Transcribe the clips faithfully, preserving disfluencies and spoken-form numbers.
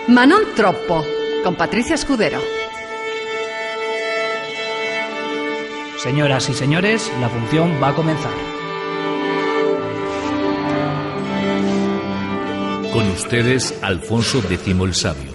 Manon Troppo, con Patricia Escudero. Señoras y señores, la función va a comenzar. Con ustedes, Alfonso X el Sabio.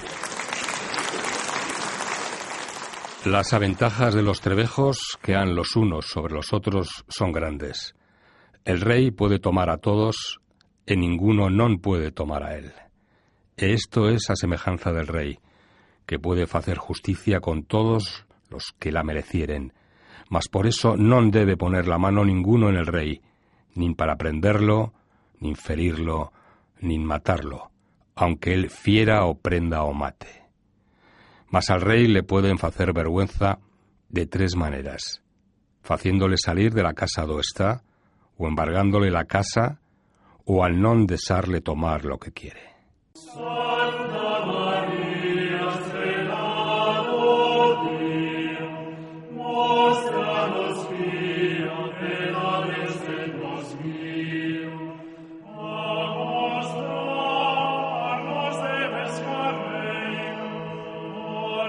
Las aventajas de los trebejos que han los unos sobre los otros son grandes. El rey puede tomar a todos, e ninguno non puede tomar a él. E esto es a semejanza del rey, que puede facer justicia con todos los que la merecieren, mas por eso non debe poner la mano ninguno en el rey, nin para prenderlo, nin ferirlo, nin matarlo, aunque él fiera o prenda o mate. Mas al rey le pueden facer vergüenza de tres maneras: faciéndole salir de la casa do está, o embargándole la casa, o al non desarle tomar lo que quiere. Santa María, Strela Dio, mostranos via pedales de nos guío, a mostrarnos debes carreira, por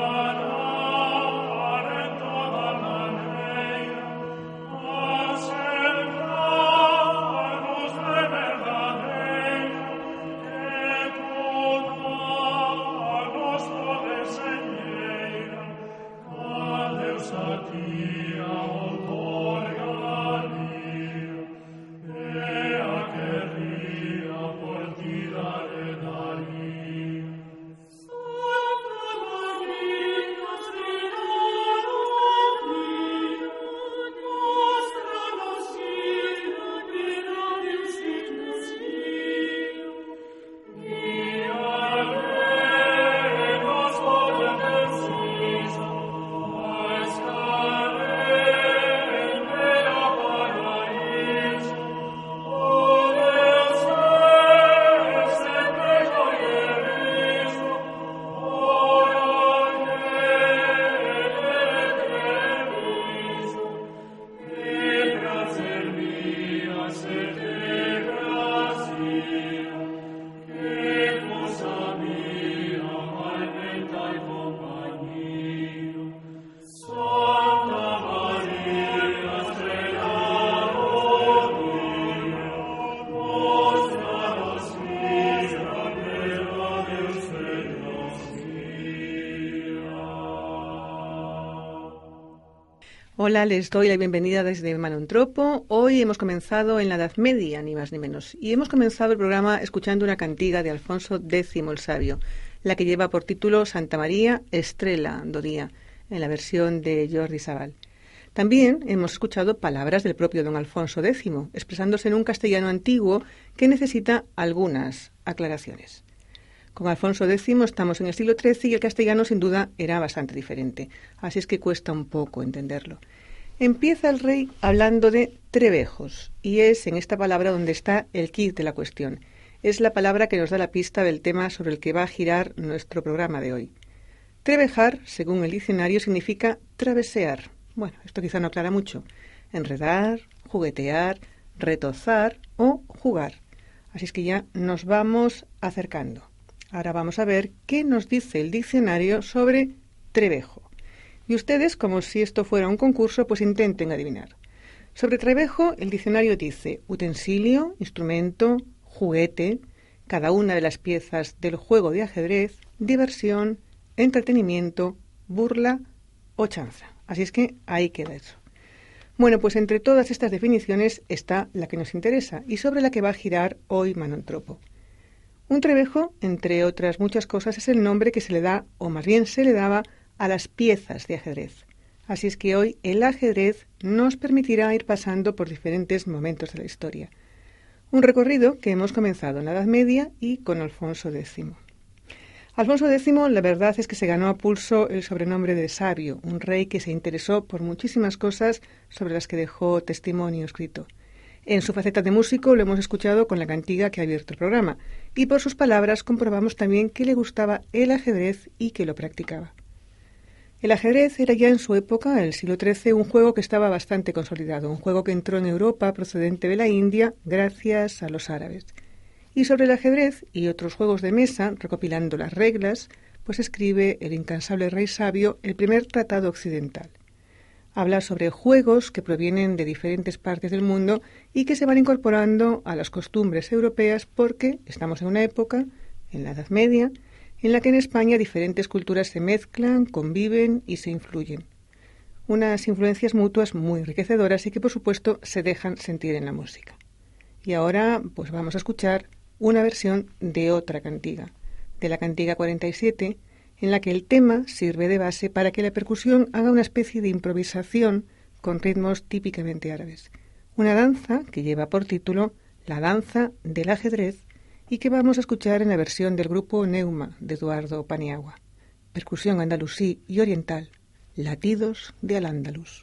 ganar en toda manera, acercarnos de verdadera, Hola, les doy la bienvenida desde Manon Troppo. Hoy hemos comenzado en la Edad Media, ni más ni menos, y hemos comenzado el programa escuchando una cantiga de Alfonso X el Sabio, la que lleva por título Santa María, Strela Dio, en la versión de Jordi Sabal. También hemos escuchado palabras del propio don Alfonso X, expresándose en un castellano antiguo que necesita algunas aclaraciones. Con Alfonso X estamos en el siglo trece y el castellano sin duda era bastante diferente, así es que cuesta un poco entenderlo. Empieza el rey hablando de trebejos, y es en esta palabra donde está el quid de la cuestión. Es la palabra que nos da la pista del tema sobre el que va a girar nuestro programa de hoy. Trevejar, según el diccionario, significa travesear. Bueno, esto quizá no aclara mucho. Enredar, juguetear, retozar o jugar. Así es que ya nos vamos acercando. Ahora vamos a ver qué nos dice el diccionario sobre trevejo. Y ustedes, como si esto fuera un concurso, pues intenten adivinar. Sobre trevejo, el diccionario dice utensilio, instrumento, juguete, cada una de las piezas del juego de ajedrez, diversión, entretenimiento, burla o chanza. Así es que ahí queda eso. Bueno, pues entre todas estas definiciones está la que nos interesa y sobre la que va a girar hoy Manon Troppo. Un trevejo, entre otras muchas cosas, es el nombre que se le da, o más bien se le daba, a las piezas de ajedrez. Así es que hoy el ajedrez nos permitirá ir pasando por diferentes momentos de la historia. Un recorrido que hemos comenzado en la Edad Media y con Alfonso X. Alfonso X, la verdad es que se ganó a pulso el sobrenombre de sabio, un rey que se interesó por muchísimas cosas sobre las que dejó testimonio escrito. En su faceta de músico lo hemos escuchado con la cantiga que ha abierto el programa, y por sus palabras comprobamos también que le gustaba el ajedrez y que lo practicaba. El ajedrez era ya en su época, el siglo trece, un juego que estaba bastante consolidado, un juego que entró en Europa procedente de la India gracias a los árabes. Y sobre el ajedrez y otros juegos de mesa, recopilando las reglas, pues escribe el incansable rey sabio el primer tratado occidental. Habla sobre juegos que provienen de diferentes partes del mundo y que se van incorporando a las costumbres europeas porque estamos en una época, en la Edad Media, en la que en España diferentes culturas se mezclan, conviven y se influyen. Unas influencias mutuas muy enriquecedoras y que por supuesto se dejan sentir en la música. Y ahora pues vamos a escuchar una versión de otra cantiga, de la cantiga cuarenta y siete, en la que el tema sirve de base para que la percusión haga una especie de improvisación con ritmos típicamente árabes. Una danza que lleva por título La danza del ajedrez y que vamos a escuchar en la versión del grupo Neuma de Eduardo Paniagua. Percusión andalusí y oriental, latidos de Al-Ándalus.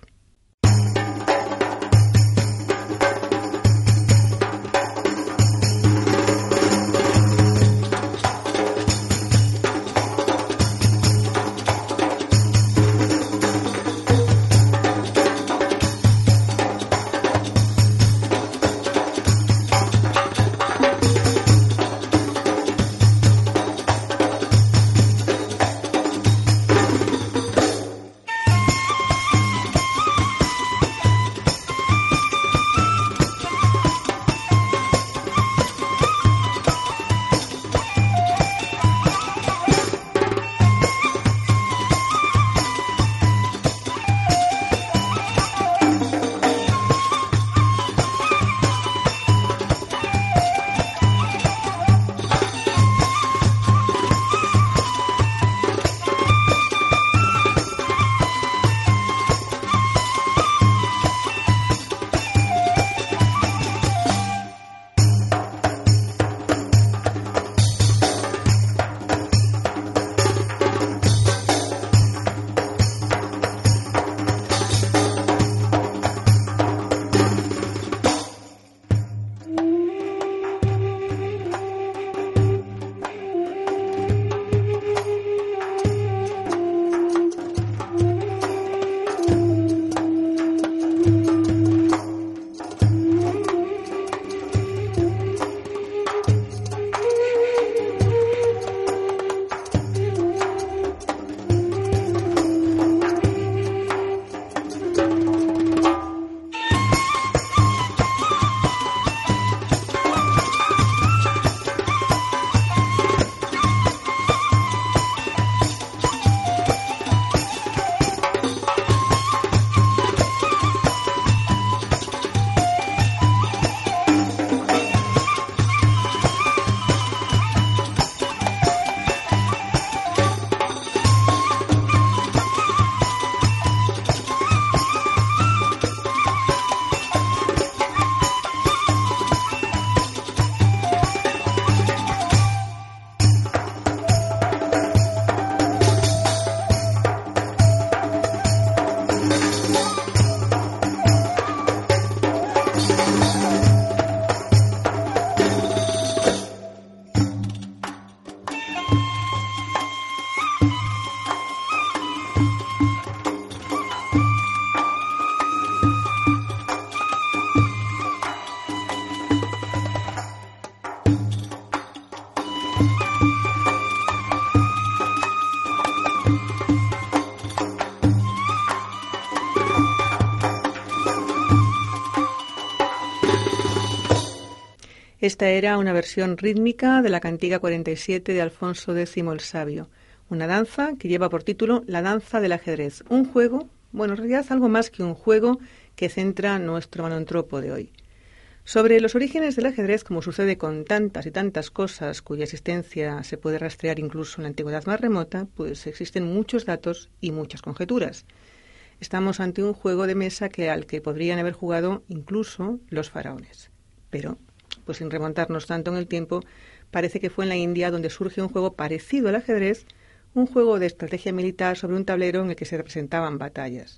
Esta era una versión rítmica de la cantiga cuarenta y siete de Alfonso X el Sabio, una danza que lleva por título La danza del ajedrez, un juego, bueno, en realidad algo más que un juego que centra nuestro manontropo de hoy. Sobre los orígenes del ajedrez, como sucede con tantas y tantas cosas cuya existencia se puede rastrear incluso en la antigüedad más remota, pues existen muchos datos y muchas conjeturas. Estamos ante un juego de mesa que al que podrían haber jugado incluso los faraones. Pero, pues sin remontarnos tanto en el tiempo, parece que fue en la India donde surge un juego parecido al ajedrez, un juego de estrategia militar sobre un tablero en el que se representaban batallas.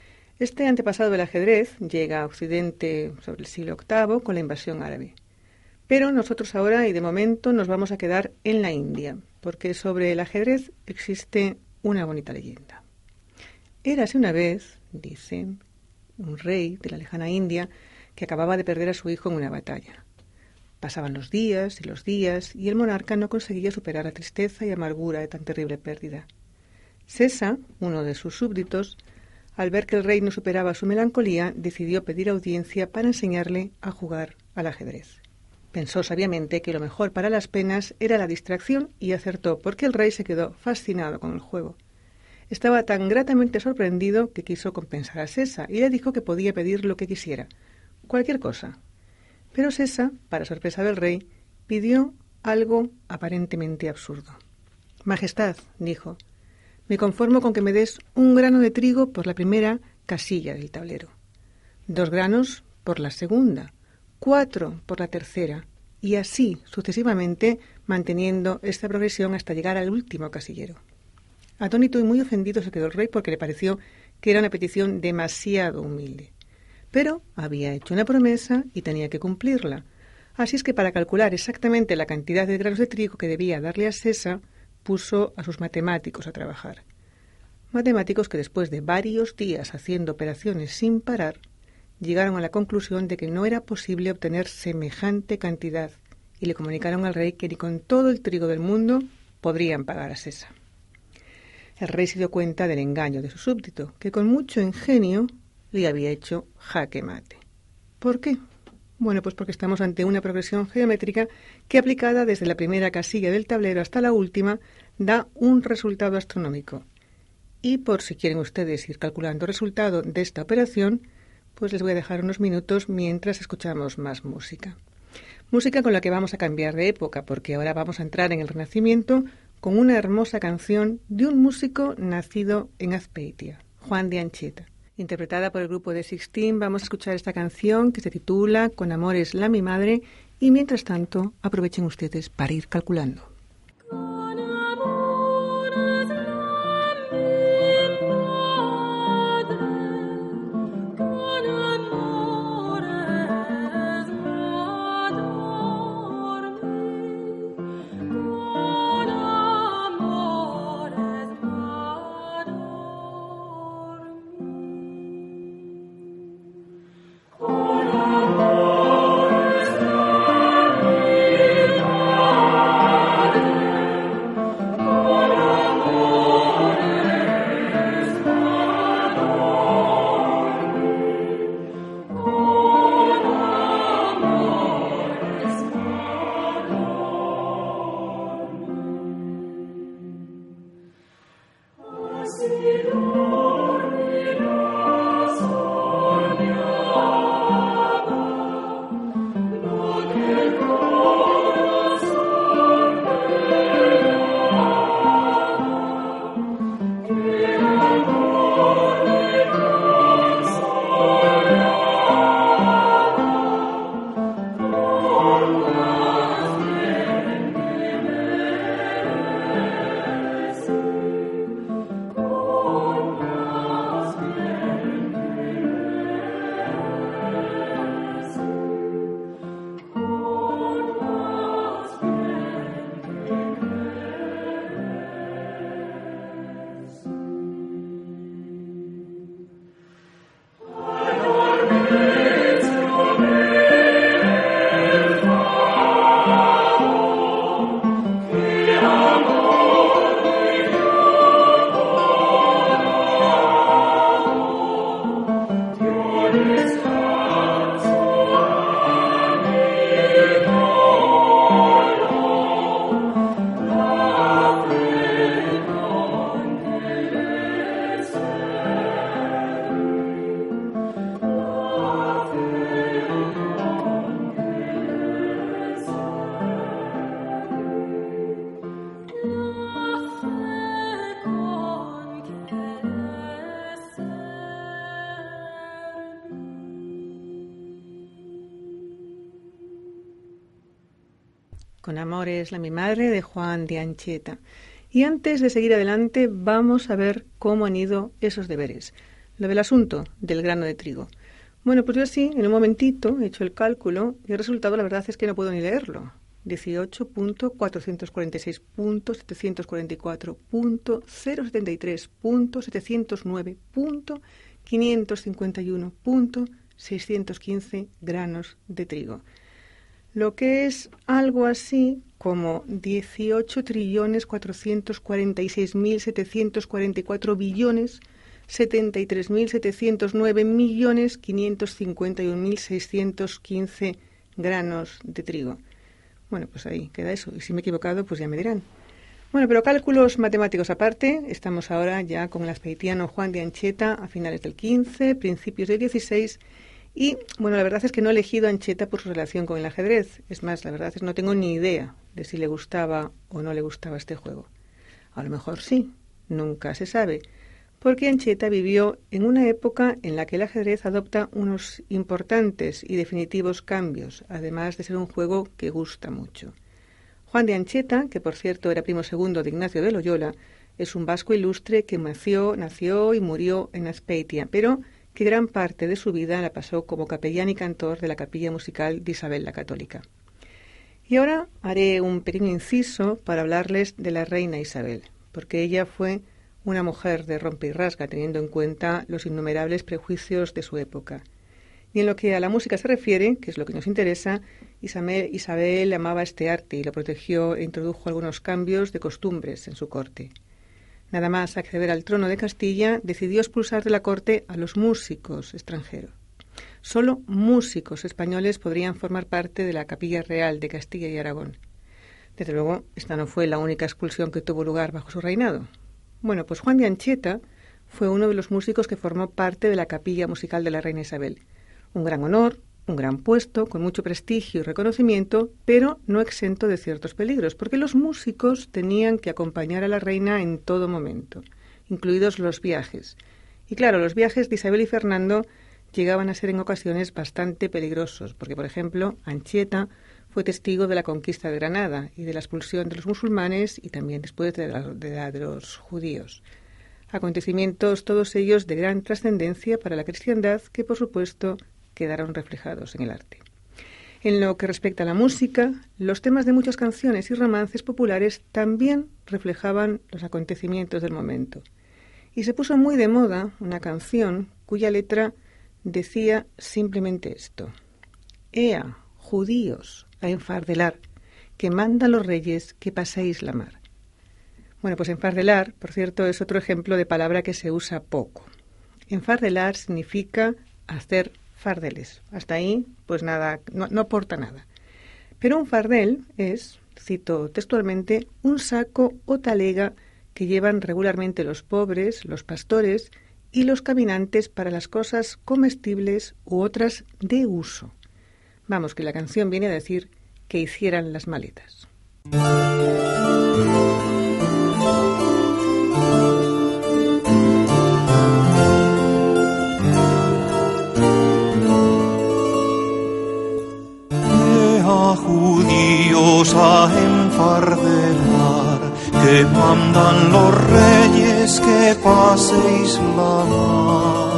Este antepasado del ajedrez llega a Occidente sobre el siglo octavo con la invasión árabe. Pero nosotros ahora y de momento nos vamos a quedar en la India, porque sobre el ajedrez existe una bonita leyenda. Érase una vez, dice, un rey de la lejana India que acababa de perder a su hijo en una batalla. Pasaban los días y los días y el monarca no conseguía superar la tristeza y amargura de tan terrible pérdida. Sesa, uno de sus súbditos, al ver que el rey no superaba su melancolía, decidió pedir audiencia para enseñarle a jugar al ajedrez. Pensó sabiamente que lo mejor para las penas era la distracción y acertó, porque el rey se quedó fascinado con el juego. Estaba tan gratamente sorprendido que quiso compensar a Sesa y le dijo que podía pedir lo que quisiera, cualquier cosa. Pero Sesa, para sorpresa del rey, pidió algo aparentemente absurdo. «Majestad», dijo, «me conformo con que me des un grano de trigo por la primera casilla del tablero, dos granos por la segunda, cuatro por la tercera, y así sucesivamente, manteniendo esta progresión hasta llegar al último casillero». Atónito y muy ofendido se quedó el rey porque le pareció que era una petición demasiado humilde. Pero había hecho una promesa y tenía que cumplirla. Así es que para calcular exactamente la cantidad de granos de trigo que debía darle a Sesa, puso a sus matemáticos a trabajar. Matemáticos que después de varios días haciendo operaciones sin parar, llegaron a la conclusión de que no era posible obtener semejante cantidad y le comunicaron al rey que ni con todo el trigo del mundo podrían pagar a Sesa. El rey se dio cuenta del engaño de su súbdito, que con mucho ingenio le había hecho jaque mate. ¿Por qué? Bueno, pues porque estamos ante una progresión geométrica que, aplicada desde la primera casilla del tablero hasta la última, da un resultado astronómico. Y por si quieren ustedes ir calculando el resultado de esta operación, pues les voy a dejar unos minutos mientras escuchamos más música. Música con la que vamos a cambiar de época, porque ahora vamos a entrar en el Renacimiento con una hermosa canción de un músico nacido en Azpeitia, Juan de Anchieta. Interpretada por el grupo de Sixteen, vamos a escuchar esta canción que se titula Con amor es la mi madre, y mientras tanto aprovechen ustedes para ir calculando. Con amor es la mi madre, de Juan de Anchieta. Y antes de seguir adelante, vamos a ver cómo han ido esos deberes. Lo del asunto del grano de trigo. Bueno, pues yo así, en un momentito, he hecho el cálculo y el resultado, la verdad es que no puedo ni leerlo. dieciocho punto cuatrocientos cuarenta y seis punto setecientos cuarenta y cuatro punto cero setenta y tres punto setecientos nueve punto quinientos cincuenta y uno punto seiscientos quince granos de trigo. lo que es algo así como dieciocho trillones cuatrocientos cuarenta y seis mil setecientos cuarenta y cuatro billones setenta y tres mil setecientos nueve millones quinientos cincuenta y un mil seiscientos quince granos de trigo. Bueno, pues ahí queda eso. Y si me he equivocado, pues ya me dirán. Bueno, pero cálculos matemáticos aparte, estamos ahora ya con el azpeitiano Juan de Ancheta a finales del quince, principios del dieciséis. Y, bueno, la verdad es que no he elegido a Ancheta por su relación con el ajedrez. Es más, la verdad es que no tengo ni idea de si le gustaba o no le gustaba este juego. A lo mejor sí, nunca se sabe, porque Ancheta vivió en una época en la que el ajedrez adopta unos importantes y definitivos cambios, además de ser un juego que gusta mucho. Juan de Ancheta, que por cierto era primo segundo de Ignacio de Loyola, es un vasco ilustre que nació, nació y murió en Azpeitia, pero que gran parte de su vida la pasó como capellán y cantor de la capilla musical de Isabel la Católica. Y ahora haré un pequeño inciso para hablarles de la reina Isabel, porque ella fue una mujer de rompe y rasga, teniendo en cuenta los innumerables prejuicios de su época. Y en lo que a la música se refiere, que es lo que nos interesa, Isabel, Isabel amaba este arte y lo protegió e introdujo algunos cambios de costumbres en su corte. Nada más acceder al trono de Castilla, decidió expulsar de la corte a los músicos extranjeros. Solo músicos españoles podrían formar parte de la Capilla Real de Castilla y Aragón. Desde luego, esta no fue la única expulsión que tuvo lugar bajo su reinado. Bueno, pues Juan de Ancheta fue uno de los músicos que formó parte de la capilla musical de la reina Isabel. Un gran honor, un gran puesto, con mucho prestigio y reconocimiento, pero no exento de ciertos peligros, porque los músicos tenían que acompañar a la reina en todo momento, incluidos los viajes. Y claro, los viajes de Isabel y Fernando llegaban a ser en ocasiones bastante peligrosos, porque, por ejemplo, Ancheta fue testigo de la conquista de Granada y de la expulsión de los musulmanes y también después de la de, la de los judíos. Acontecimientos todos ellos de gran trascendencia para la cristiandad que, por supuesto, quedaron reflejados en el arte. En lo que respecta a la música, los temas de muchas canciones y romances populares también reflejaban los acontecimientos del momento. Y se puso muy de moda una canción cuya letra decía simplemente esto: «Ea, judíos, a enfardelar, que mandan los reyes que paséis la mar». Bueno, pues enfardelar, por cierto, es otro ejemplo de palabra que se usa poco. Enfardelar significa hacer fardeles. Hasta ahí, pues nada, no, no aporta nada. Pero un fardel es, cito textualmente, un saco o talega que llevan regularmente los pobres, los pastores y los caminantes para las cosas comestibles u otras de uso. Vamos, que la canción viene a decir que hicieran las maletas. Judíos a enfardelar, que mandan los reyes que paséis la mar.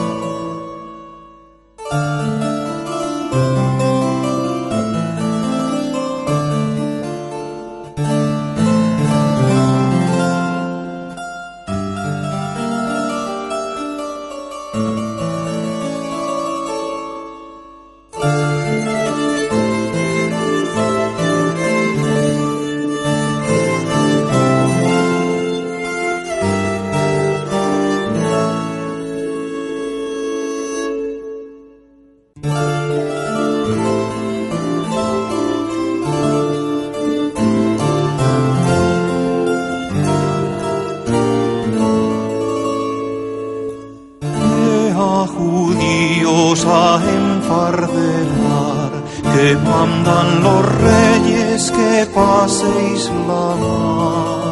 Judíos a enfardelar, que mandan los reyes que paséis la mar.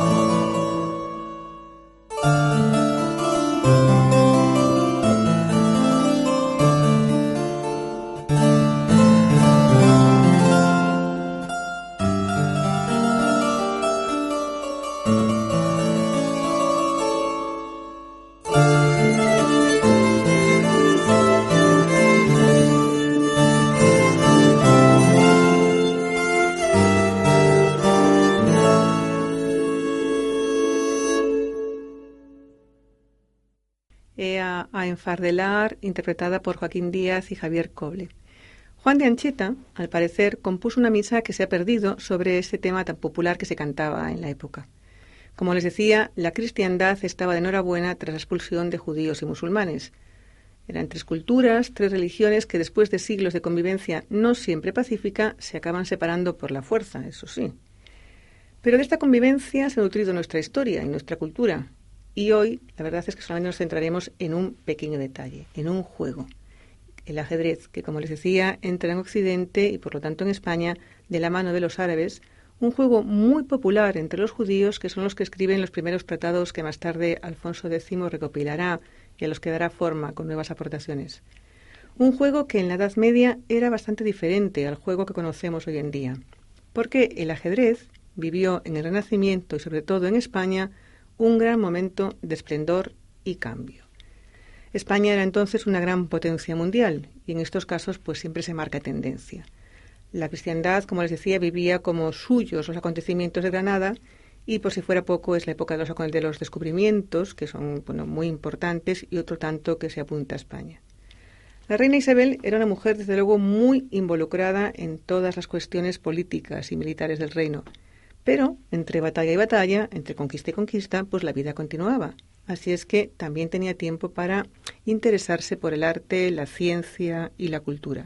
Ea a enfardelar, interpretada por Joaquín Díaz y Javier Coble. Juan de Ancheta, al parecer, compuso una misa que se ha perdido sobre ese tema tan popular que se cantaba en la época. Como les decía, la cristiandad estaba de enhorabuena tras la expulsión de judíos y musulmanes. Eran tres culturas, tres religiones que después de siglos de convivencia no siempre pacífica se acaban separando por la fuerza, eso sí. Pero de esta convivencia se ha nutrido nuestra historia y nuestra cultura. Y hoy, la verdad es que solamente nos centraremos en un pequeño detalle, en un juego. El ajedrez, que como les decía, entra en Occidente y por lo tanto en España de la mano de los árabes, un juego muy popular entre los judíos que son los que escriben los primeros tratados que más tarde Alfonso X recopilará y a los que dará forma con nuevas aportaciones. Un juego que en la Edad Media era bastante diferente al juego que conocemos hoy en día, porque el ajedrez vivió en el Renacimiento y sobre todo en España un gran momento de esplendor y cambio. España era entonces una gran potencia mundial y en estos casos pues siempre se marca tendencia. La cristiandad, como les decía, vivía como suyos los acontecimientos de Granada y por si fuera poco es la época de los, de los descubrimientos, que son bueno, muy importantes y otro tanto que se apunta a España. La reina Isabel era una mujer desde luego muy involucrada en todas las cuestiones políticas y militares del reino, pero entre batalla y batalla, entre conquista y conquista, pues la vida continuaba. Así es que también tenía tiempo para interesarse por el arte, la ciencia y la cultura.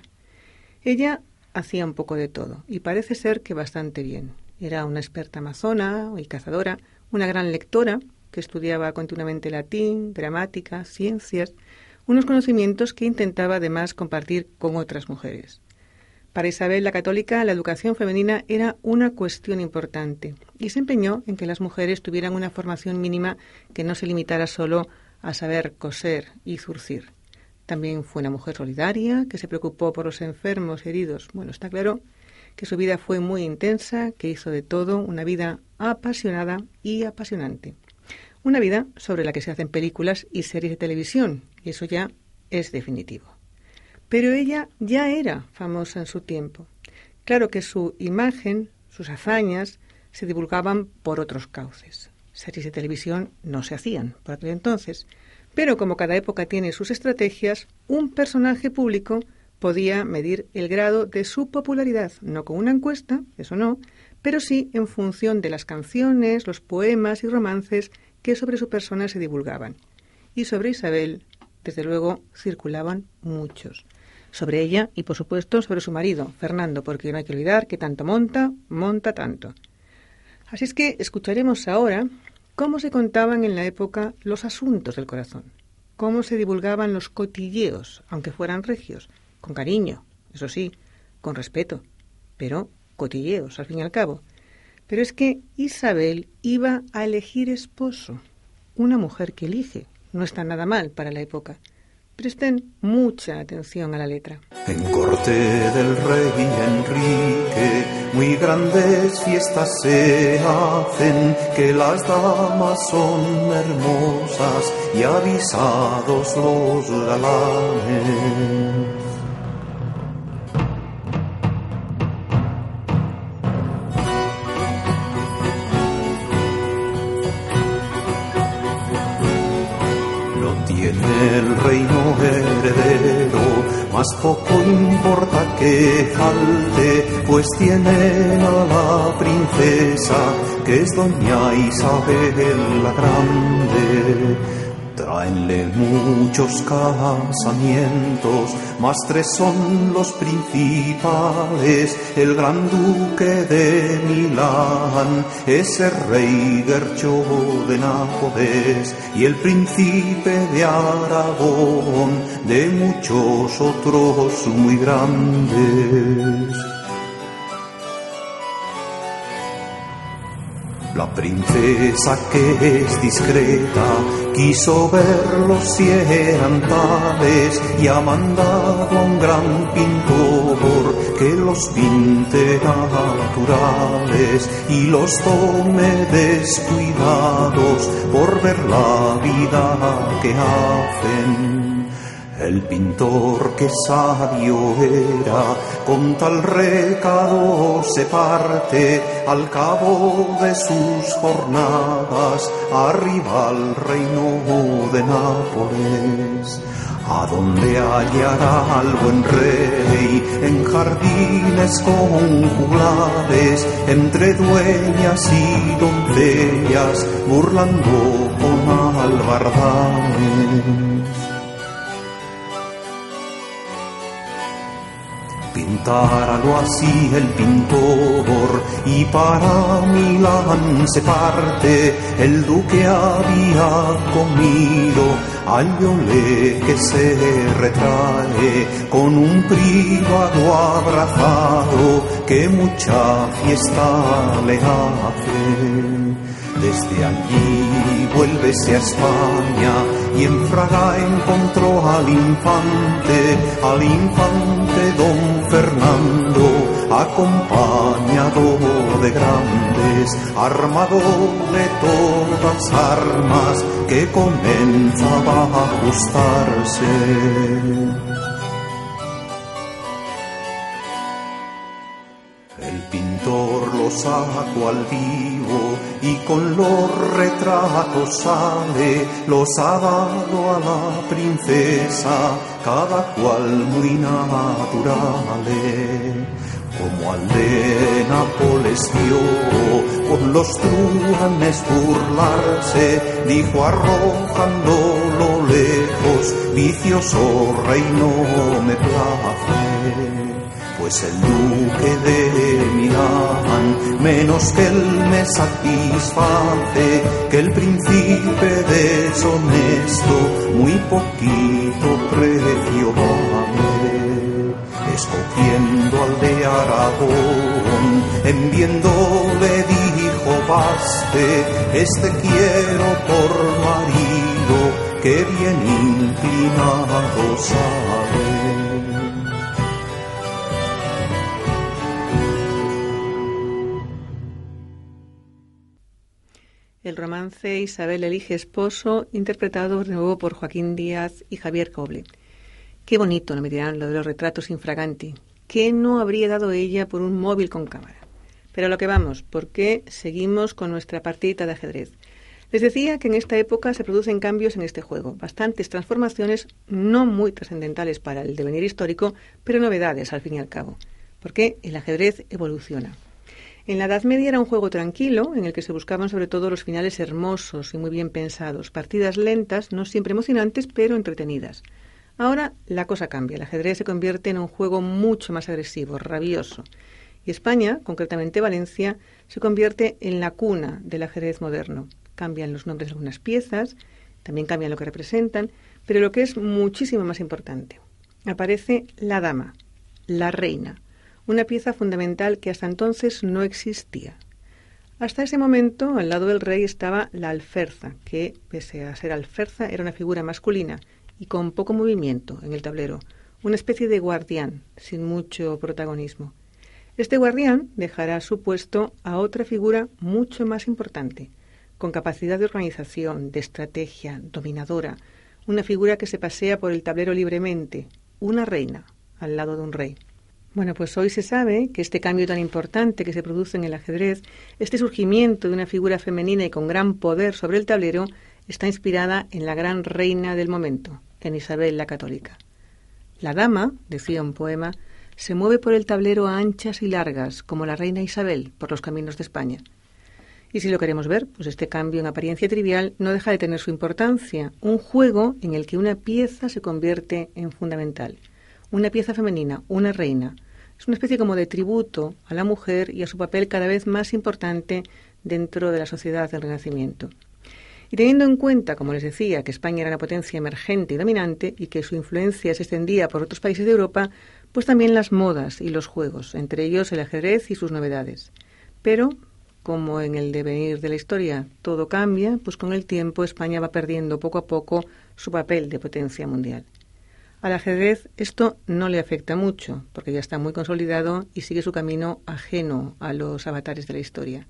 Ella hacía un poco de todo y parece ser que bastante bien. Era una experta amazona y cazadora, una gran lectora que estudiaba continuamente latín, gramática, ciencias, unos conocimientos que intentaba además compartir con otras mujeres. Para Isabel la Católica, la educación femenina era una cuestión importante y se empeñó en que las mujeres tuvieran una formación mínima que no se limitara solo a saber coser y zurcir. También fue una mujer solidaria, que se preocupó por los enfermos y heridos. Bueno, está claro que su vida fue muy intensa, que hizo de todo una vida apasionada y apasionante. Una vida sobre la que se hacen películas y series de televisión, y eso ya es definitivo. Pero ella ya era famosa en su tiempo. Claro que su imagen, sus hazañas, se divulgaban por otros cauces. Series de televisión no se hacían por aquel entonces, pero como cada época tiene sus estrategias, un personaje público podía medir el grado de su popularidad, no con una encuesta, eso no, pero sí en función de las canciones, los poemas y romances que sobre su persona se divulgaban. Y sobre Isabel, desde luego, circulaban muchos. Sobre ella y, por supuesto, sobre su marido, Fernando, porque no hay que olvidar que tanto monta, monta tanto. Así es que escucharemos ahora cómo se contaban en la época los asuntos del corazón, cómo se divulgaban los cotilleos, aunque fueran regios, con cariño, eso sí, con respeto, pero cotilleos, al fin y al cabo. Pero es que Isabel iba a elegir esposo. Una mujer que elige no está nada mal para la época. Presten mucha atención a la letra. En corte del rey Enrique, muy grandes fiestas se hacen, que las damas son hermosas y avisados los galanes. El reino heredero, más poco importa que falte, pues tienen a la princesa, que es doña Isabel la Grande. Traenle muchos casamientos, más tres son los principales, el gran duque de Milán, ese rey Gercho de Nápoles, y el príncipe de Aragón, de muchos otros muy grandes. La princesa, que es discreta, quiso verlos si eran tales, y ha mandado a un gran pintor que los pinte naturales y los tome descuidados por ver la vida que hacen. El pintor, que sabio era, con tal recado se parte, al cabo de sus jornadas, arriba al reino de Nápoles. ¿A dónde hallará al buen rey? En jardines con juglares, entre dueñas y doncellas, burlando con albardanes. Pintáralo así el pintor, y para Milán se parte. El duque había comido, hallóle que se retrae, con un privado abrazado, que mucha fiesta le hace. Desde allí vuélvese a España, y en Fraga encontró al infante, al infante don Fernando, acompañado de grandes, armado de todas armas, que comenzaba a ajustarse. El pintor lo sacó al vivo, y con los retratos sale, los ha dado a la princesa, cada cual muy naturales. Como al de Nápoles vio con los truhanes burlarse, dijo arrojándolo lejos: vicioso reino me place. Pues el duque de Milán, menos que él me satisface, que el príncipe deshonesto, muy poquito precio vale. Escogiendo al de Aragón, en viéndole dijo: baste, este quiero por marido, que bien inclinado sale. El romance Isabel elige esposo, interpretado de nuevo por Joaquín Díaz y Javier Coble. Qué bonito, no me dirán, lo de los retratos infraganti. ¿Qué no habría dado ella por un móvil con cámara? Pero a lo que vamos, porque seguimos con nuestra partidita de ajedrez. Les decía que en esta época se producen cambios en este juego, bastantes transformaciones no muy trascendentales para el devenir histórico, pero novedades al fin y al cabo, porque el ajedrez evoluciona. En la Edad Media era un juego tranquilo, en el que se buscaban sobre todo los finales hermosos y muy bien pensados, partidas lentas, no siempre emocionantes, pero entretenidas. Ahora la cosa cambia, el ajedrez se convierte en un juego mucho más agresivo, rabioso. Y España, concretamente Valencia, se convierte en la cuna del ajedrez moderno. Cambian los nombres de algunas piezas, también cambian lo que representan, pero lo que es muchísimo más importante, aparece la dama, la reina, una pieza fundamental que hasta entonces no existía. Hasta ese momento, al lado del rey estaba la alferza, que, pese a ser alferza, era una figura masculina y con poco movimiento en el tablero, una especie de guardián, sin mucho protagonismo. Este guardián dejará su puesto a otra figura mucho más importante, con capacidad de organización, de estrategia, dominadora, una figura que se pasea por el tablero libremente, una reina, al lado de un rey. Bueno, pues hoy se sabe que este cambio tan importante que se produce en el ajedrez, este surgimiento de una figura femenina y con gran poder sobre el tablero, está inspirada en la gran reina del momento, en Isabel la Católica. La dama, decía un poema, se mueve por el tablero a anchas y largas, como la reina Isabel, por los caminos de España. Y si lo queremos ver, pues este cambio en apariencia trivial no deja de tener su importancia, un juego en el que una pieza se convierte en fundamental. Una pieza femenina, una reina. Es una especie como de tributo a la mujer y a su papel cada vez más importante dentro de la sociedad del Renacimiento. Y teniendo en cuenta, como les decía, que España era una potencia emergente y dominante y que su influencia se extendía por otros países de Europa, pues también las modas y los juegos, entre ellos el ajedrez y sus novedades. Pero, como en el devenir de la historia todo cambia, pues con el tiempo España va perdiendo poco a poco su papel de potencia mundial. Al ajedrez esto no le afecta mucho, porque ya está muy consolidado y sigue su camino ajeno a los avatares de la historia.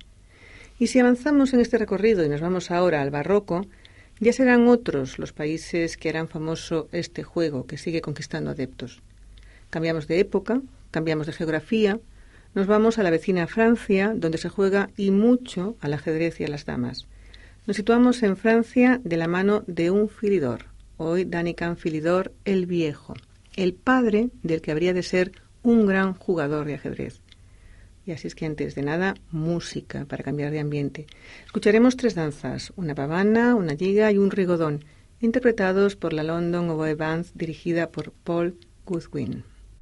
Y si avanzamos en este recorrido y nos vamos ahora al barroco, ya serán otros los países que harán famoso este juego que sigue conquistando adeptos. Cambiamos de época, cambiamos de geografía, nos vamos a la vecina Francia, donde se juega y mucho al ajedrez y a las damas. Nos situamos en Francia de la mano de un Philidor, hoy Dani Canfilidor el Viejo, el padre del que habría de ser un gran jugador de ajedrez. Y así es que antes de nada, música para cambiar de ambiente. Escucharemos tres danzas, una pavana, una giga y un rigodón, interpretados por la London Oboe Band dirigida por Paul Goodwin.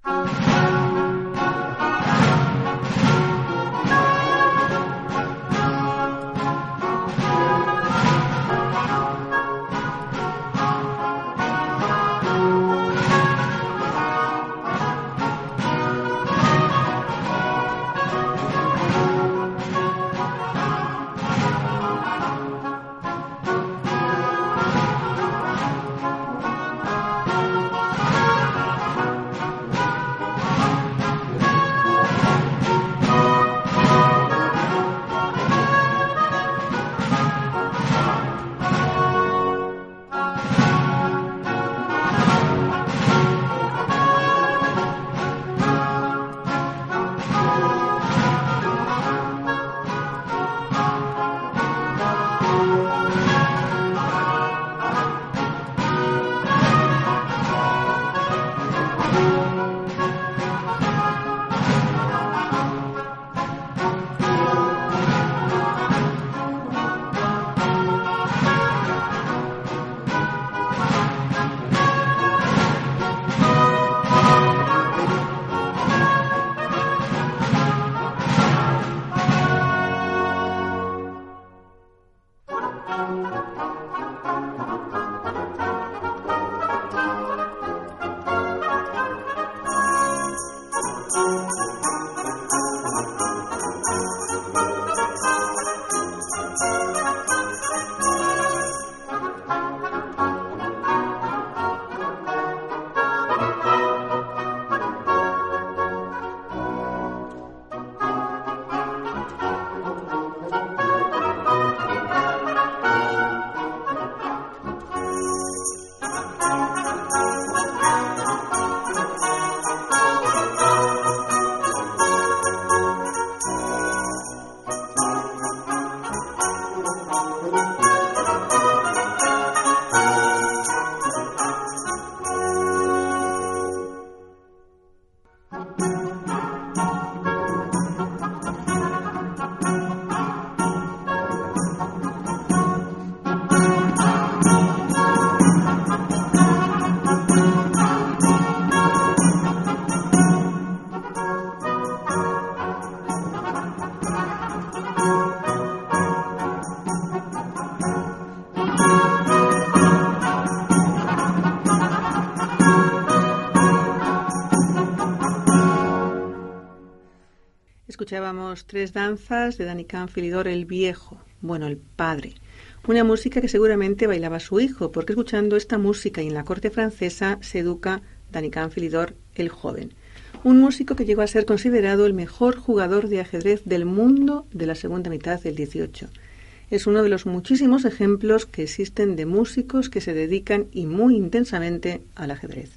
Escuchábamos tres danzas de Dani Canfilidor el Viejo, bueno, el padre. Una música que seguramente bailaba su hijo, porque escuchando esta música y en la corte francesa se educa Dani Canfilidor el Joven. Un músico que llegó a ser considerado el mejor jugador de ajedrez del mundo de la segunda mitad del dieciocho. Es uno de los muchísimos ejemplos que existen de músicos que se dedican y muy intensamente al ajedrez.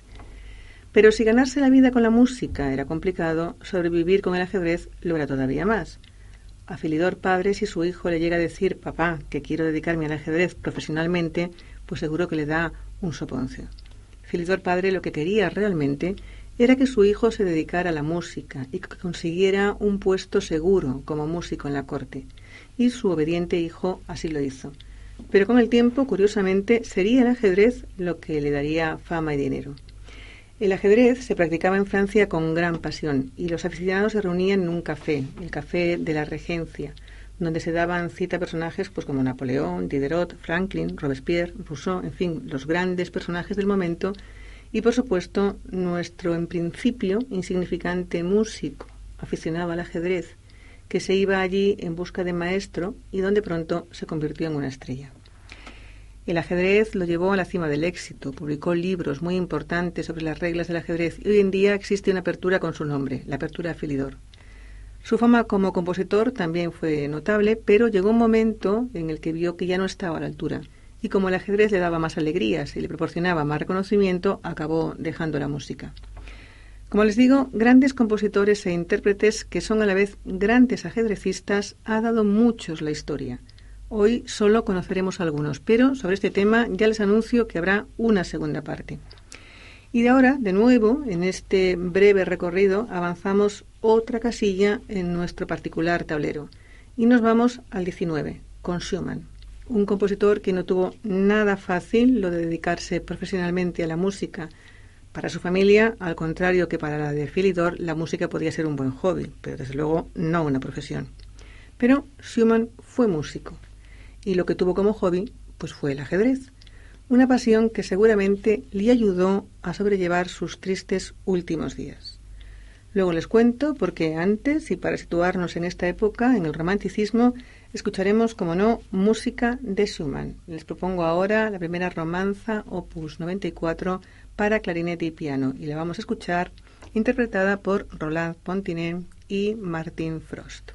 Pero si ganarse la vida con la música era complicado, sobrevivir con el ajedrez lo era todavía más. A Filidor padre, si su hijo le llega a decir, papá, que quiero dedicarme al ajedrez profesionalmente, pues seguro que le da un soponcio. Filidor padre lo que quería realmente era que su hijo se dedicara a la música y que consiguiera un puesto seguro como músico en la corte. Y su obediente hijo así lo hizo. Pero con el tiempo, curiosamente, sería el ajedrez lo que le daría fama y dinero. El ajedrez se practicaba en Francia con gran pasión y los aficionados se reunían en un café, el Café de la Regencia, donde se daban cita a personajes pues como Napoleón, Diderot, Franklin, Robespierre, Rousseau, en fin, los grandes personajes del momento y, por supuesto, nuestro, en principio, insignificante músico aficionado al ajedrez, que se iba allí en busca de maestro y donde pronto se convirtió en una estrella. El ajedrez lo llevó a la cima del éxito, publicó libros muy importantes sobre las reglas del ajedrez y hoy en día existe una apertura con su nombre, la Apertura Filidor. Su fama como compositor también fue notable, pero llegó un momento en el que vio que ya no estaba a la altura y como el ajedrez le daba más alegrías y le proporcionaba más reconocimiento, acabó dejando la música. Como les digo, grandes compositores e intérpretes que son a la vez grandes ajedrecistas ha dado muchos la historia. Hoy solo conoceremos algunos, pero sobre este tema ya les anuncio que habrá una segunda parte. Y de ahora, de nuevo, en este breve recorrido, avanzamos otra casilla en nuestro particular tablero. Y nos vamos al diecinueve, con Schumann, un compositor que no tuvo nada fácil lo de dedicarse profesionalmente a la música. Para su familia, al contrario que para la de Philidor, la música podía ser un buen hobby, pero desde luego no una profesión. Pero Schumann fue músico, y lo que tuvo como hobby pues fue el ajedrez, una pasión que seguramente le ayudó a sobrellevar sus tristes últimos días. Luego les cuento porque antes, y para situarnos en esta época, en el romanticismo, escucharemos, como no, música de Schumann. Les propongo ahora la primera romanza, opus noventa y cuatro, para clarinete y piano, y la vamos a escuchar interpretada por Roland Pontinet y Martin Frost.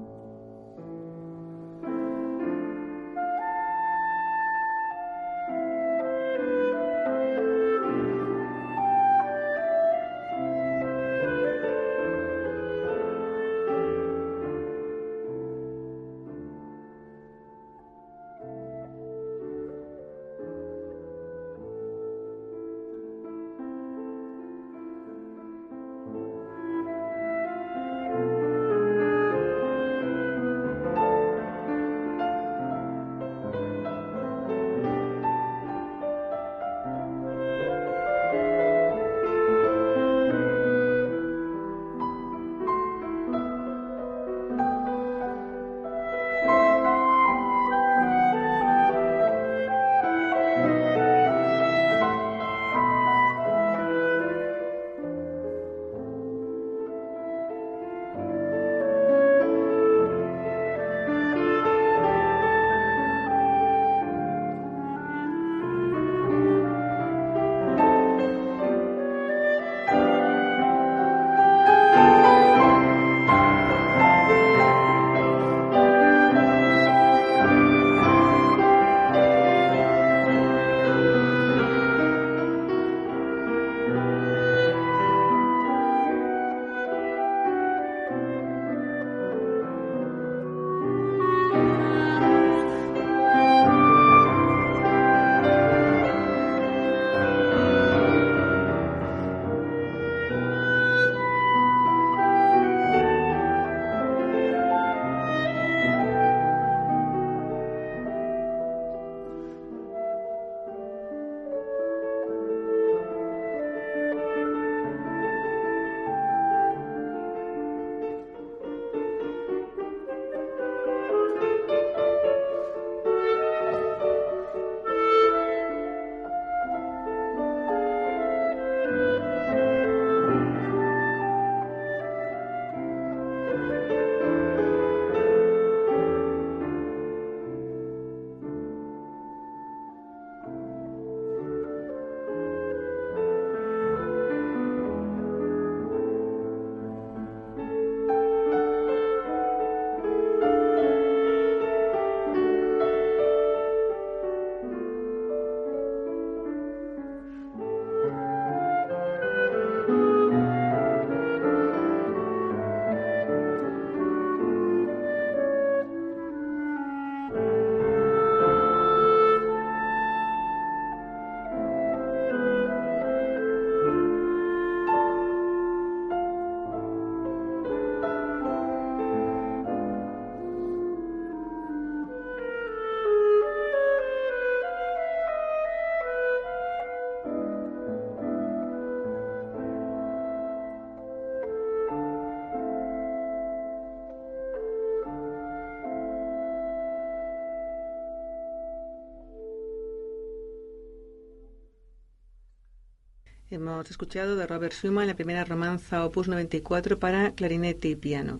Hemos escuchado de Robert Schumann la primera romanza opus noventa y cuatro para clarinete y piano.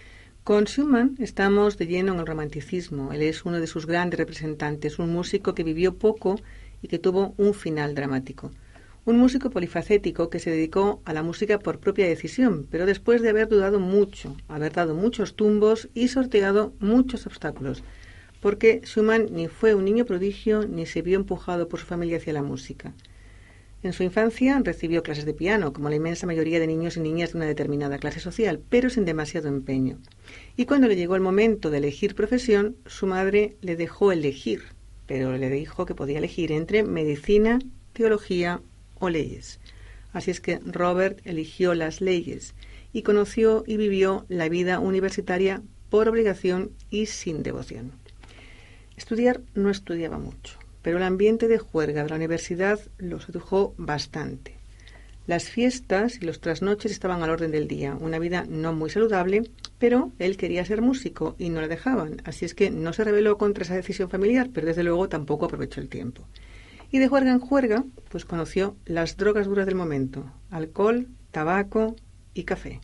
Con Schumann estamos de lleno en el romanticismo. Él es uno de sus grandes representantes, un músico que vivió poco y que tuvo un final dramático. Un músico polifacético que se dedicó a la música por propia decisión, pero después de haber dudado mucho, haber dado muchos tumbos y sorteado muchos obstáculos, porque Schumann ni fue un niño prodigio ni se vio empujado por su familia hacia la música. En su infancia recibió clases de piano, como la inmensa mayoría de niños y niñas de una determinada clase social, pero sin demasiado empeño. Y cuando le llegó el momento de elegir profesión, su madre le dejó elegir, pero le dijo que podía elegir entre medicina, teología o leyes. Así es que Robert eligió las leyes y conoció y vivió la vida universitaria por obligación y sin devoción. Estudiar no estudiaba mucho, pero el ambiente de juerga de la universidad lo sedujo bastante. Las fiestas y los trasnoches estaban al orden del día, una vida no muy saludable, pero él quería ser músico y no le dejaban, así es que no se rebeló contra esa decisión familiar, pero desde luego tampoco aprovechó el tiempo. Y de juerga en juerga, pues conoció las drogas duras del momento, alcohol, tabaco y café.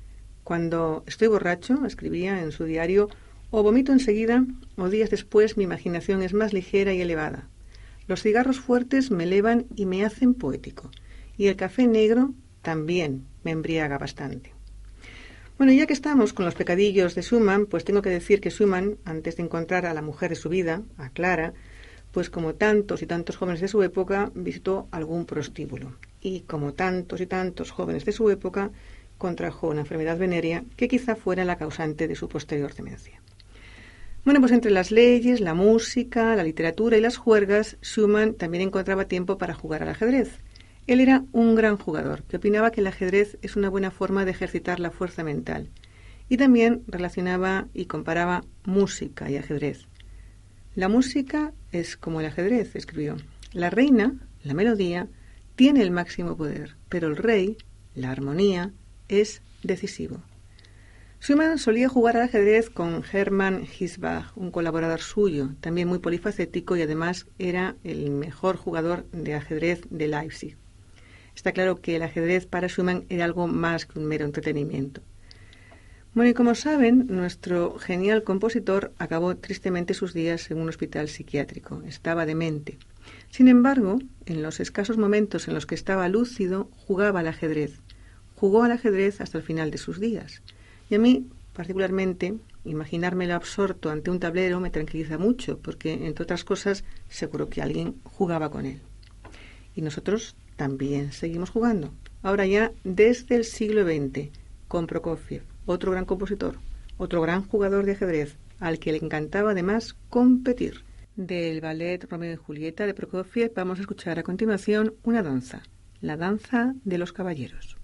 Cuando estoy borracho, escribía en su diario, o vomito enseguida, o días después mi imaginación es más ligera y elevada. Los cigarros fuertes me elevan y me hacen poético, y el café negro también me embriaga bastante. Bueno, ya que estamos con los pecadillos de Schumann, pues tengo que decir que Schumann, antes de encontrar a la mujer de su vida, a Clara, pues como tantos y tantos jóvenes de su época, visitó algún prostíbulo. Y como tantos y tantos jóvenes de su época, contrajo una enfermedad venérea que quizá fuera la causante de su posterior demencia. Bueno, pues entre las leyes, la música, la literatura y las juergas, Schumann también encontraba tiempo para jugar al ajedrez. Él era un gran jugador, que opinaba que el ajedrez es una buena forma de ejercitar la fuerza mental. Y también relacionaba y comparaba música y ajedrez. La música es como el ajedrez, escribió. La reina, la melodía, tiene el máximo poder, pero el rey, la armonía, es decisivo. Schumann solía jugar al ajedrez con Hermann Hiesbach, un colaborador suyo, también muy polifacético y además era el mejor jugador de ajedrez de Leipzig. Está claro que el ajedrez para Schumann era algo más que un mero entretenimiento. Bueno, y como saben, nuestro genial compositor acabó tristemente sus días en un hospital psiquiátrico. Estaba demente. Sin embargo, en los escasos momentos en los que estaba lúcido, jugaba al ajedrez. Jugó al ajedrez hasta el final de sus días. Y a mí, particularmente, imaginármelo absorto ante un tablero me tranquiliza mucho, porque, entre otras cosas, seguro que alguien jugaba con él. Y nosotros también seguimos jugando. Ahora ya desde el siglo veinte, con Prokofiev, otro gran compositor, otro gran jugador de ajedrez, al que le encantaba además competir. Del ballet Romeo y Julieta de Prokofiev vamos a escuchar a continuación una danza, la danza de los caballeros.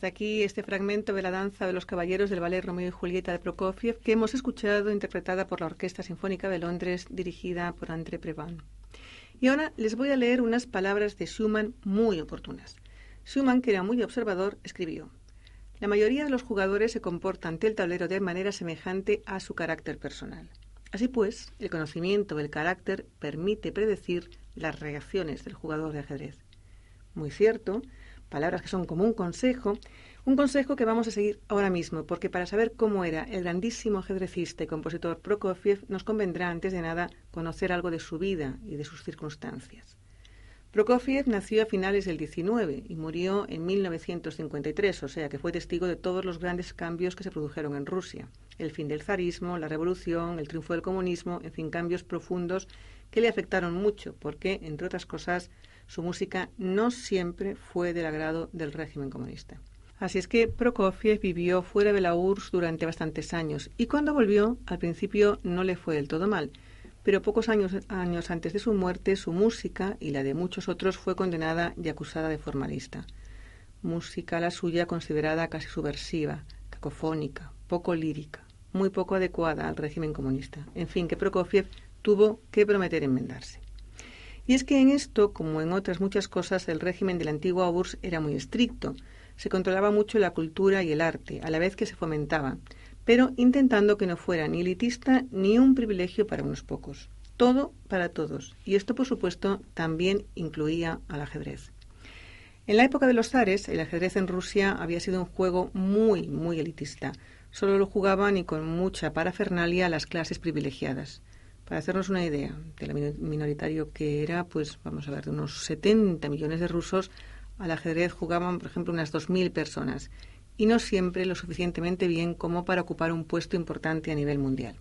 hasta aquí este fragmento de la danza de los caballeros del ballet Romeo y Julieta de Prokofiev que hemos escuchado interpretada por la Orquesta Sinfónica de Londres dirigida por André Previn. Y ahora les voy a leer unas palabras de Schumann muy oportunas. Schumann, que era muy observador, escribió: la mayoría de los jugadores se comporta ante el tablero de manera semejante a su carácter personal. Así pues, el conocimiento del carácter permite predecir las reacciones del jugador de ajedrez. Muy cierto, palabras que son como un consejo, un consejo que vamos a seguir ahora mismo, porque para saber cómo era el grandísimo ajedrecista y compositor Prokofiev, nos convendrá antes de nada conocer algo de su vida y de sus circunstancias. Prokofiev nació a finales del diecinueve y murió en mil novecientos cincuenta y tres, o sea que fue testigo de todos los grandes cambios que se produjeron en Rusia. El fin del zarismo, la revolución, el triunfo del comunismo, en fin, cambios profundos que le afectaron mucho, porque, entre otras cosas, su música no siempre fue del agrado del régimen comunista. Así es que Prokofiev vivió fuera de la U R S S durante bastantes años y cuando volvió, al principio no le fue del todo mal, pero pocos años, años antes de su muerte, su música y la de muchos otros fue condenada y acusada de formalista. Música la suya considerada casi subversiva, cacofónica, poco lírica, muy poco adecuada al régimen comunista. En fin, que Prokofiev tuvo que prometer enmendarse. Y es que en esto, como en otras muchas cosas, el régimen de la antigua U R S S era muy estricto. Se controlaba mucho la cultura y el arte, a la vez que se fomentaba, pero intentando que no fuera ni elitista ni un privilegio para unos pocos. Todo para todos. Y esto, por supuesto, también incluía al ajedrez. En la época de los zares, el ajedrez en Rusia había sido un juego muy, muy elitista. Solo lo jugaban y con mucha parafernalia las clases privilegiadas. Para hacernos una idea de lo minoritario que era, pues vamos a ver, de unos setenta millones de rusos, al ajedrez jugaban, por ejemplo, unas dos mil personas, y no siempre lo suficientemente bien como para ocupar un puesto importante a nivel mundial.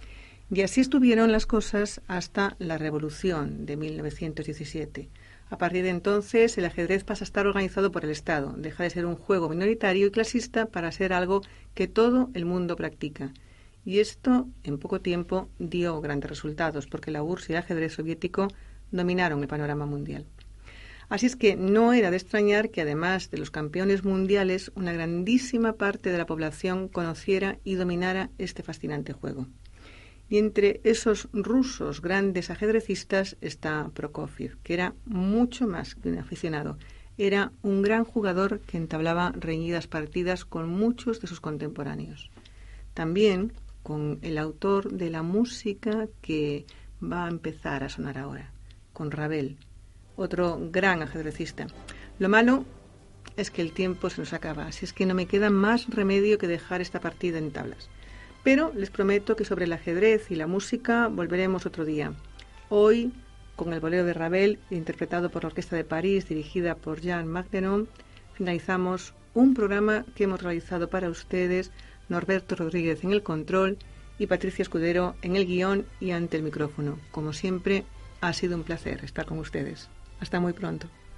Y así estuvieron las cosas hasta la Revolución de mil novecientos diecisiete. A partir de entonces, el ajedrez pasa a estar organizado por el Estado, deja de ser un juego minoritario y clasista para ser algo que todo el mundo practica. Y esto, en poco tiempo, dio grandes resultados, porque la U R S S y el ajedrez soviético dominaron el panorama mundial. Así es que no era de extrañar que, además de los campeones mundiales, una grandísima parte de la población conociera y dominara este fascinante juego. Y entre esos rusos grandes ajedrecistas está Prokofiev, que era mucho más que un aficionado. Era un gran jugador que entablaba reñidas partidas con muchos de sus contemporáneos. También con el autor de la música que va a empezar a sonar ahora, con Ravel, otro gran ajedrecista. Lo malo es que el tiempo se nos acaba, así es que no me queda más remedio que dejar esta partida en tablas. Pero les prometo que sobre el ajedrez y la música volveremos otro día. Hoy, con el bolero de Ravel, interpretado por la Orquesta de París, dirigida por Jean Magdenon, finalizamos un programa que hemos realizado para ustedes, Norberto Rodríguez en el control y Patricia Escudero en el guión y ante el micrófono. Como siempre, ha sido un placer estar con ustedes. Hasta muy pronto.